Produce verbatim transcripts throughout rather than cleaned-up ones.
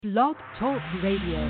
Blog Talk Radio.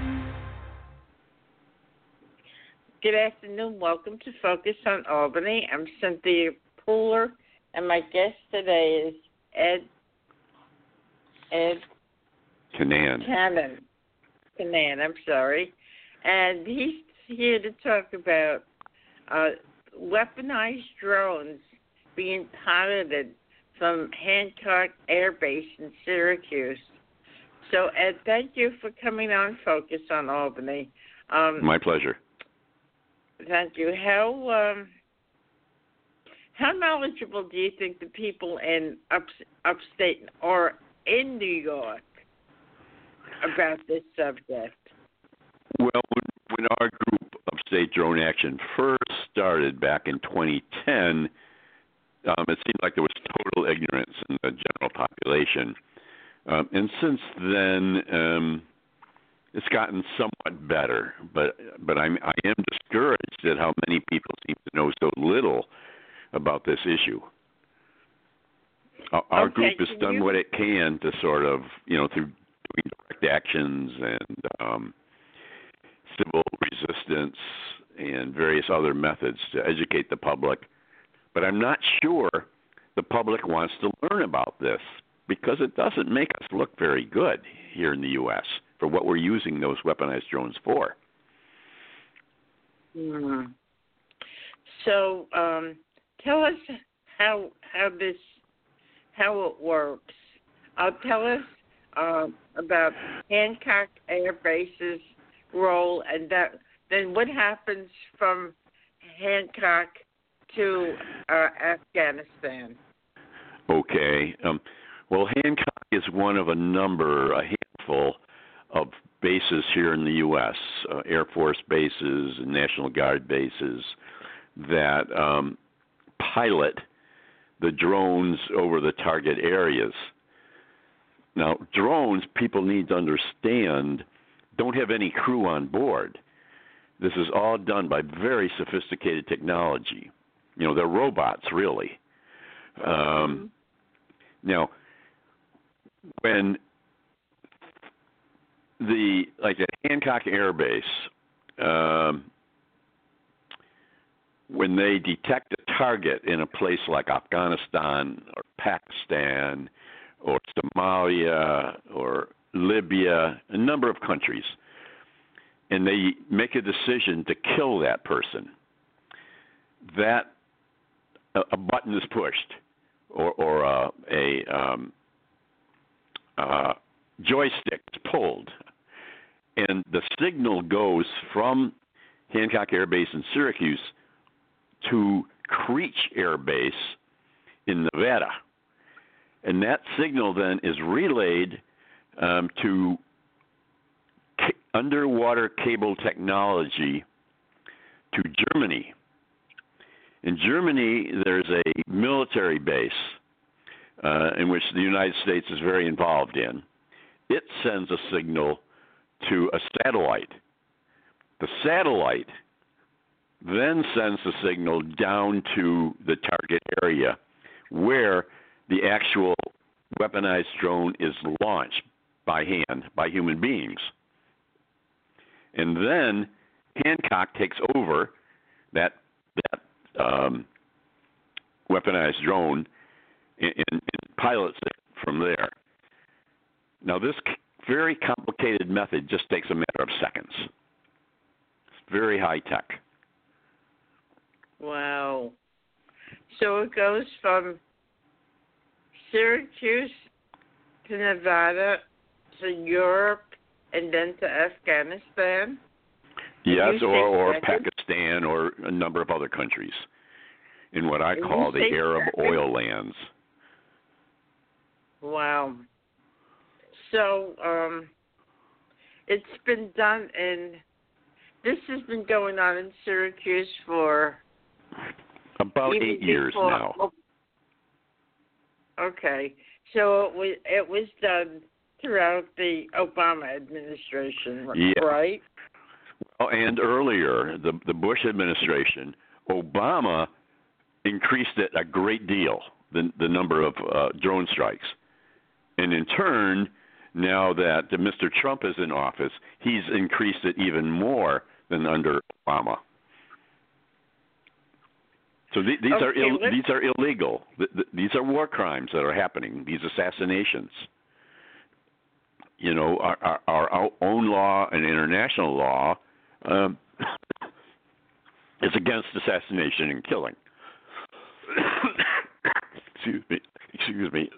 Good afternoon. Welcome to Focus on Albany. I'm Cynthia Pooler, and my guest today is Ed Ed Canan. Cannon. Canan, I'm sorry. And he's here to talk about uh, weaponized drones being piloted from Hancock Air Base in Syracuse. So, Ed, thank you for coming on Focus on Albany. Um, My pleasure. Thank you. How um, how knowledgeable do you think the people in up, upstate or in New York about this subject? Well, when, when our group, Upstate Drone Action, first started back in twenty ten, um, it seemed like there was total ignorance in the general population. Um, and since then, um, it's gotten somewhat better, but but I'm, I am discouraged at how many people seem to know so little about this issue. Our, our okay, group has done you... what it can to sort of, you know, through doing direct actions and um, civil resistance and various other methods to educate the public. But I'm not sure the public wants to learn about this, because it doesn't make us look very good here in the U S for what we're using those weaponized drones for. Mm. So, um, tell us how how this how it works. Uh, tell us uh, about Hancock Air Base's role, and that then what happens from Hancock to uh, Afghanistan. Okay. Um, Well, Hancock is one of a number, a handful of bases here in the U S, uh, Air Force bases and National Guard bases that um, pilot the drones over the target areas. Now, drones, people need to understand, don't have any crew on board. This is all done by very sophisticated technology. You know, they're robots, really. Um, now, when the, like at Hancock Air Base, um, when they detect a target in a place like Afghanistan or Pakistan or Somalia or Libya, a number of countries, and they make a decision to kill that person, that a, a button is pushed, or, or uh, a um, Uh, joystick is pulled, and the signal goes from Hancock Air Base in Syracuse to Creech Air Base in Nevada. And that signal then is relayed um, to ca- underwater cable technology to Germany. In Germany, there's a military base Uh, in which the United States is very involved in. It sends a signal to a satellite. The satellite then sends the signal down to the target area where the actual weaponized drone is launched by hand, by human beings. And then Hancock takes over that, that um, weaponized drone And, and pilots it from there. Now, this very complicated method just takes a matter of seconds. It's very high tech. Wow. So it goes from Syracuse to Nevada to Europe and then to Afghanistan? Yes, or, or Pakistan or a number of other countries in what I call the Arab oil lands. Wow. So um, it's been done in, this has been going on in Syracuse for about eight years before, now. Okay. So it was, it was done throughout the Obama administration, yeah. right? Well, and earlier, the, the Bush administration, Obama increased it a great deal, the, the number of uh, drone strikes. And in turn, now that Mister Trump is in office, he's increased it even more than under Obama. So th- these Okay, are Ill- let's- these are illegal. Th- th- these are war crimes that are happening. These assassinations. You know, our, our, our own law and international law um, is against assassination and killing. Excuse me. Excuse me.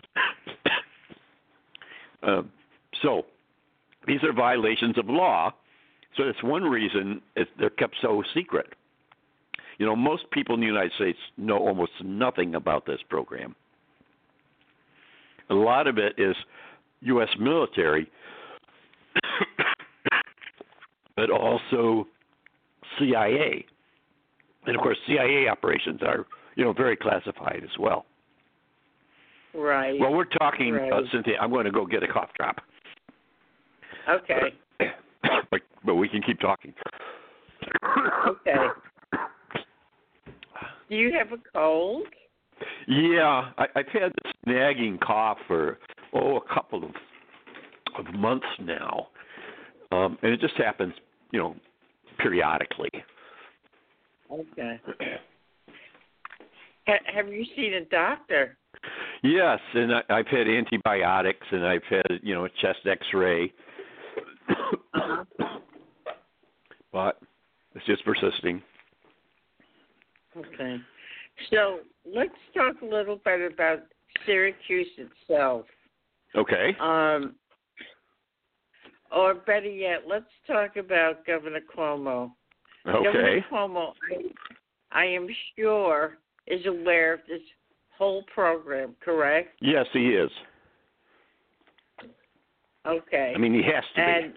Uh, so these are violations of law. So that's one reason it, they're kept so secret. You know, most people in the United States know almost nothing about this program. A lot of it is U S military, but also C I A. And of course, C I A operations are, you know, very classified as well. Right. Well, we're talking, right. uh, Cynthia, I'm going to go get a cough drop. Okay. but, but we can keep talking. Okay. Do you have a cold? Yeah, I, I've had this nagging cough for, oh, a couple of, of months now. Um, and it just happens, you know, periodically. Okay. Ha- have you seen a doctor? Yes, and I, I've had antibiotics, and I've had, you know, a chest X-ray. Uh-huh. But it's just persisting. Okay. So let's talk a little bit about Syracuse itself. Okay. Um, or better yet, let's talk about Governor Cuomo. Okay. Governor Cuomo, I, I am sure, is aware of this whole program, correct? Yes, he is. Okay. I mean, he has to and,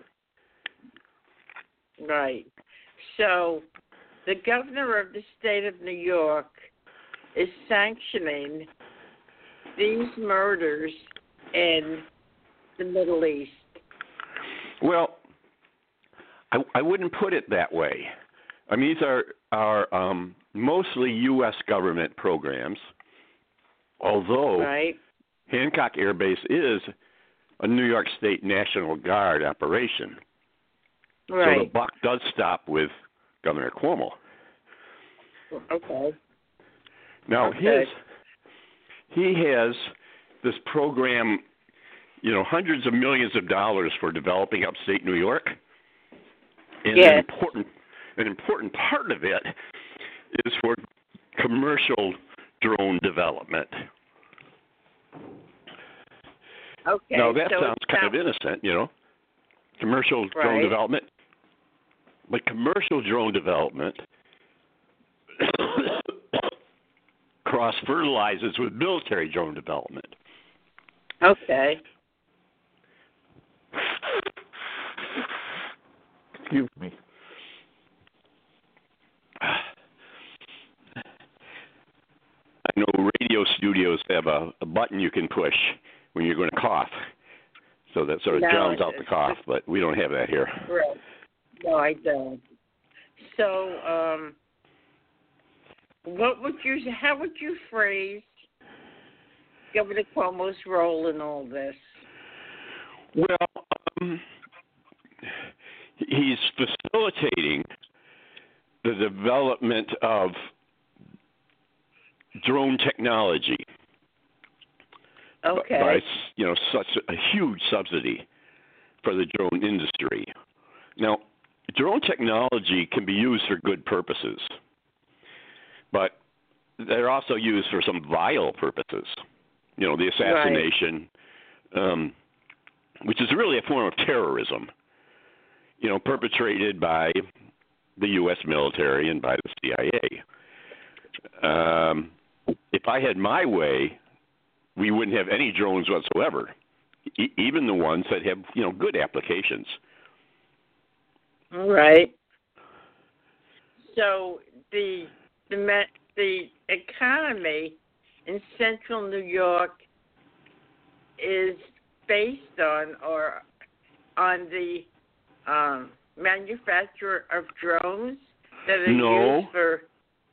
be. Right. So the governor of the state of New York is sanctioning these murders in the Middle East. Well, I, I wouldn't put it that way. I mean, these are, are um, mostly U S government programs, although right. Hancock Air Base is a New York State National Guard operation. Right. So the buck does stop with Governor Cuomo. Okay. Now, okay. his he has this program, you know, hundreds of millions of dollars for developing upstate New York. And yes. an important an important part of it is for commercial drone development. Okay. Now that so sounds kind sounds, of innocent, you know, commercial right. drone development. But commercial drone development cross fertilizes with military drone development. Okay. Excuse me. I know radio studios have a, a button you can push when you're going to cough, so that sort of no, drowns out the cough, but we don't have that here. Right. No, I don't. So, um, what would you, how would you phrase Governor Cuomo's role in all this? Well, um, he's facilitating the development of drone technology. Okay. By, you know, such a huge subsidy for the drone industry. Now, drone technology can be used for good purposes, but they're also used for some vile purposes. You know, the assassination, right. um, which is really a form of terrorism, you know, perpetrated by the U S military and by the C I A. Um, if I had my way, we wouldn't have any drones whatsoever, e- even the ones that have, you know, good applications. All right. So the the the economy in central New York is based on or on the um, manufacture of drones that are no. used for.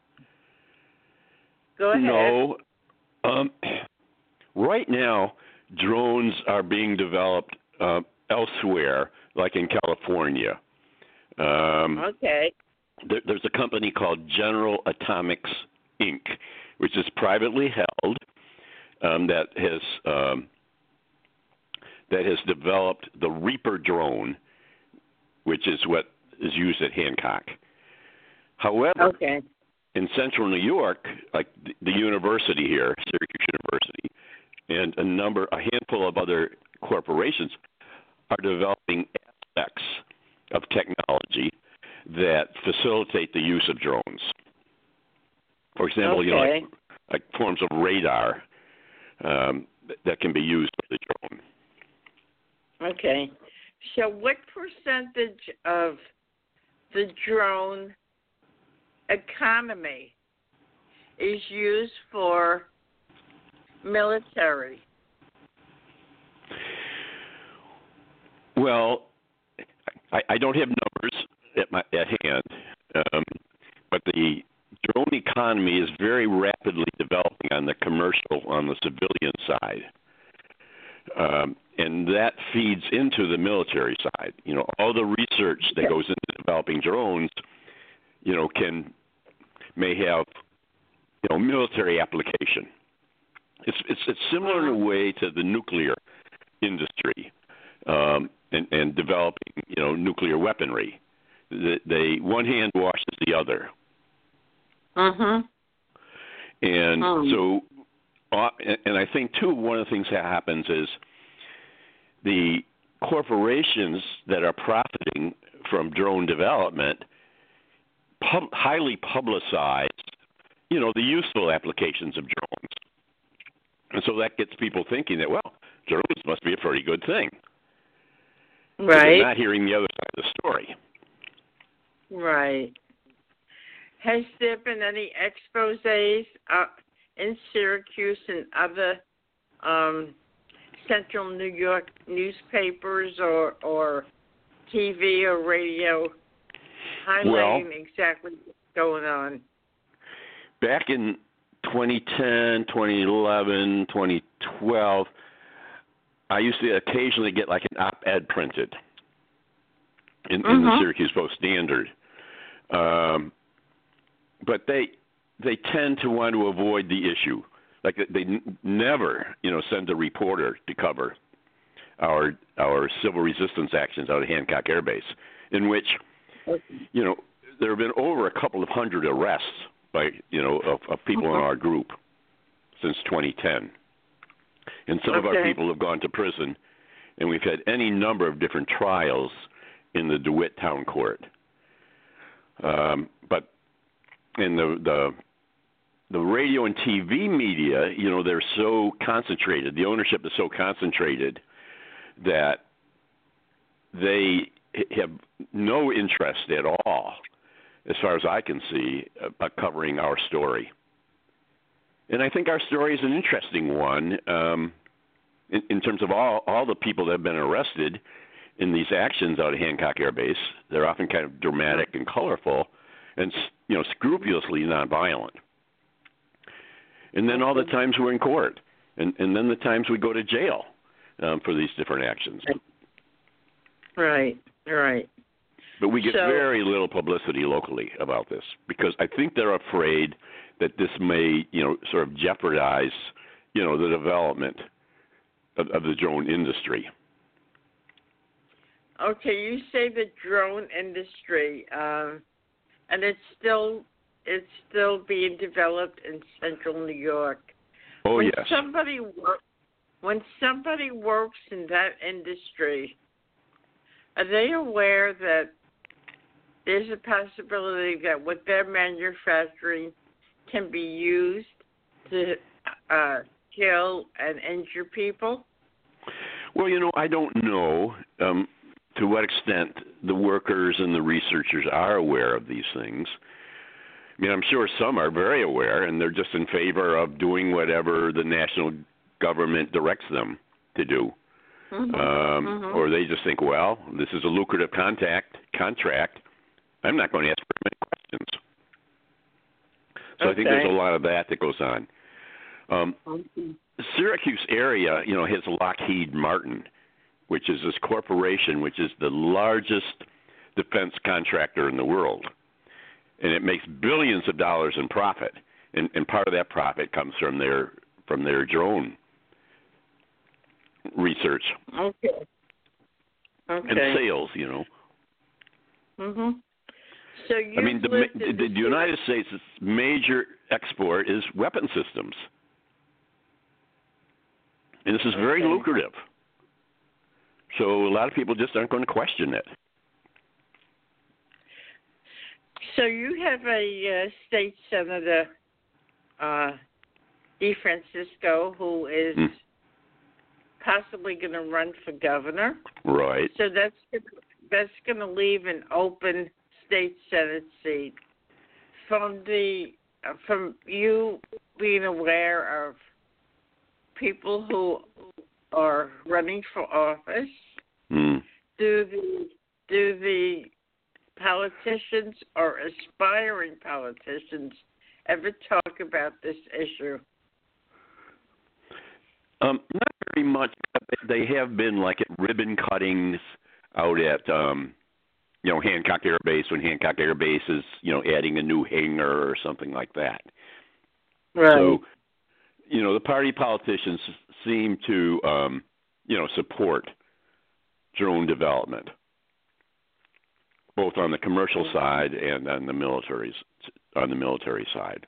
Go ahead. No. Um, right now, drones are being developed uh, elsewhere, like in California. Um, okay. there, there's a company called General Atomics Incorporated, which is privately held, um, that has um, that has developed the Reaper drone, which is what is used at Hancock. However, okay. in central New York, like the, the university here, Syracuse University, and a number, a handful of other corporations are developing aspects of technology that facilitate the use of drones. For example, okay. you know, like, like forms of radar um, that can be used for the drone. Okay. So what percentage of the drone economy is used for military? Well, I, I don't have numbers at my at hand, um, but the drone economy is very rapidly developing on the commercial, on the civilian side. Um, and that feeds into the military side. You know, all the research that goes into developing drones, you know, can may have, you know, military application. It's it's it's similar in a way to the nuclear industry, um, and, and developing, you know, nuclear weaponry. They, they one hand washes the other. Mhm. And um. so, uh, and, and I think too, one of the things that happens is the corporations that are profiting from drone development pub- highly publicize, you know, the useful applications of drones. And so that gets people thinking that, well, drones must be a pretty good thing. Right. They're not hearing the other side of the story. Right. Has there been any exposés uh, in Syracuse and other um, central New York newspapers or, or T V or radio highlighting Well, exactly what's going on? Back in twenty ten, twenty eleven, twenty twelve, I used to occasionally get like an op-ed printed in, mm-hmm. in the Syracuse Post-Standard. Um, but they they tend to want to avoid the issue. Like they n- never, you know, send a reporter to cover our our civil resistance actions out of Hancock Air Base, in which, you know, there have been over a couple of hundred arrests by, you know, of, of people in our group since twenty ten. And some okay. of our people have gone to prison, and we've had any number of different trials in the DeWitt Town Court. Um, but in the, the the radio and T V media, you know, they're so concentrated. The ownership is so concentrated that they have no interest at all, as far as I can see, about covering our story. And I think our story is an interesting one um, in, in terms of all, all the people that have been arrested in these actions out of Hancock Air Base. They're often kind of dramatic and colorful and, you know, scrupulously nonviolent. And then all the times we're in court, and, and then the times we go to jail um, for these different actions. Right, right. But we get so, very little publicity locally about this because I think they're afraid that this may, you know, sort of jeopardize, you know, the development of, of the drone industry. Okay, you say the drone industry, um, and it's still it's still being developed in central New York. Oh, when yes. Somebody wor- when somebody works in that industry, are they aware that there's a possibility that what they're manufacturing can be used to uh, kill and injure people? Well, you know, I don't know um, to what extent the workers and the researchers are aware of these things. I mean, I'm sure some are very aware, and they're just in favor of doing whatever the national government directs them to do. Mm-hmm. Um, mm-hmm. Or they just think, well, this is a lucrative contact, contract. I'm not going to ask for many questions. So okay. I think there's a lot of that that goes on. Um, okay. Syracuse area, you know, has Lockheed Martin which is this corporation, which is the largest defense contractor in the world. And it makes billions of dollars in profit. And, and part of that profit comes from their from their drone research. Okay. Okay. And sales, you know. Mhm. So you I mean, the, the, the United States' major export is weapon systems. And this is very okay. lucrative. So a lot of people just aren't going to question it. So you have a uh, state senator, uh, DeFrancisco, who is mm. possibly going to run for governor. Right. So that's that's going to leave an open state senate seat. From the uh, from you being aware of people who are running for office, mm. do the do the politicians or aspiring politicians ever talk about this issue? Um, not very much. They have been like at ribbon cuttings out at, um, you know, Hancock Air Base when Hancock Air Base is, you know, adding a new hangar or something like that. Right. So, you know, the party politicians seem to, um, you know, support drone development, both on the commercial side and on the military's on the military side.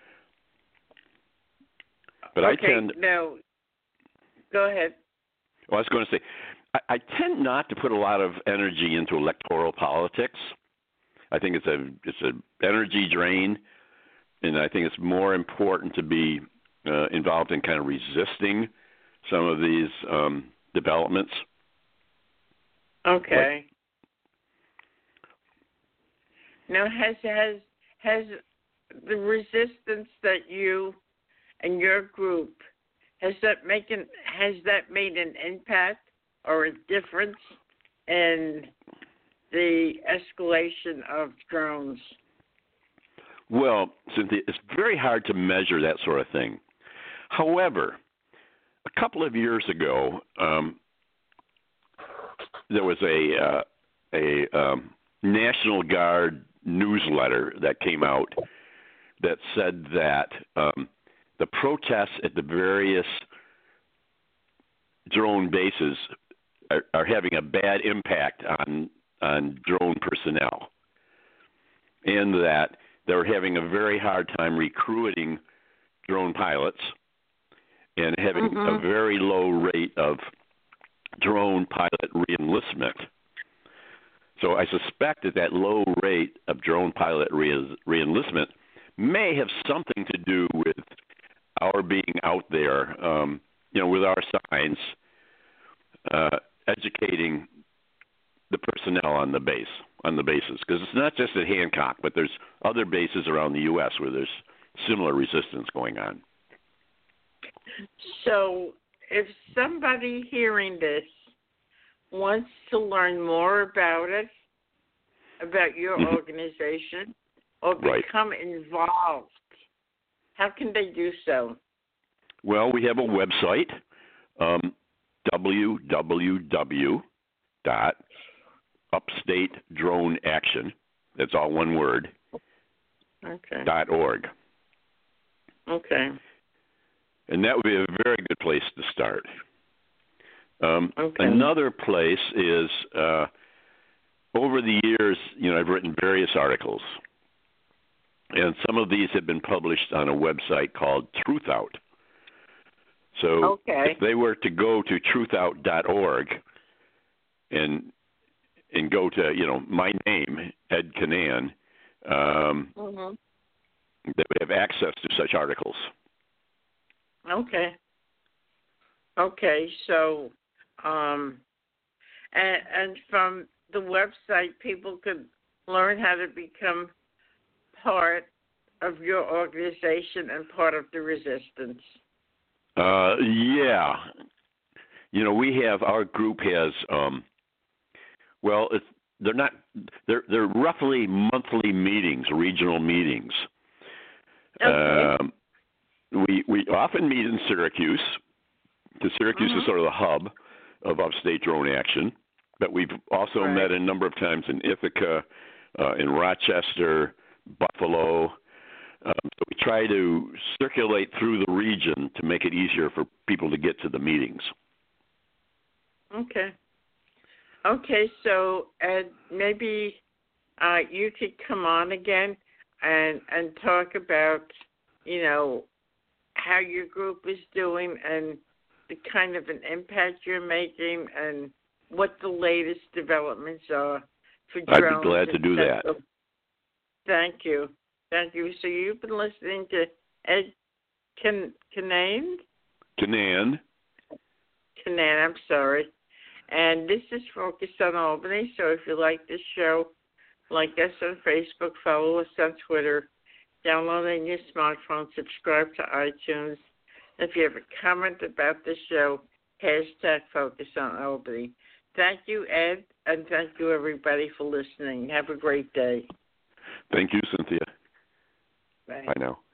But okay, I tend now go ahead. Well, I was going to say, I, I tend not to put a lot of energy into electoral politics. I think it's a it's an energy drain, and I think it's more important to be uh, involved in kind of resisting some of these um, developments. Okay. Like, now, has has has the resistance that you and your group has that making has that made an impact or a difference in the escalation of drones? Well, Cynthia, it's very hard to measure that sort of thing. However, a couple of years ago, um, there was a uh, a um, National Guard newsletter that came out that said that um, the protests at the various drone bases are, are having a bad impact on on drone personnel, and that they're having a very hard time recruiting drone pilots and having mm-hmm. a very low rate of drone pilot reenlistment. So I suspect that that low rate of drone pilot re- reenlistment may have something to do with our being out there, um, you know, with our signs, uh, educating the personnel on the base, on the bases. Because it's not just at Hancock, but there's other bases around the U S where there's similar resistance going on. So if somebody hearing this wants to learn more about it, about your mm-hmm. organization, or right. become involved, how can they do so? Well, we have a website, um, w w w dot upstate drone action, that's all one word, okay. dot org. Okay. And that would be a very good place to start. Um, okay. Another place is, uh, over the years, you know, I've written various articles, and some of these have been published on a website called Truthout. So okay. if they were to go to truthout dot org and and go to, you know, my name, Ed Canan, um, mm-hmm. they would have access to such articles. Okay. Okay, so, um, and, and from the website, people could learn how to become part of your organization and part of the resistance. Uh, yeah. You know, we have, our group has, um, well, it's, they're not, they're, they're roughly monthly meetings, regional meetings. Okay. Um, we, we often meet in Syracuse, because Syracuse mm-hmm. is sort of the hub, of Upstate Drone Action. But we've also right. met a number of times in Ithaca, uh, in Rochester, Buffalo. Um, so we try to circulate through the region to make it easier for people to get to the meetings. Okay. Okay, so Ed, maybe uh, you could come on again and and talk about, you know, how your group is doing and the kind of an impact you're making and what the latest developments are for drones. I'd be glad to do that. Thank you. Thank you. So you've been listening to Ed Can Canaan? Canaan. Canaan, I'm sorry. And this is Focus on Albany. So if you like this show, like us on Facebook, follow us on Twitter, download on your smartphone, subscribe to iTunes. If you have a comment about the show, hashtag Focus on Albany. Thank you, Ed, and thank you, everybody, for listening. Have a great day. Thank you, Cynthia. Bye. Bye now.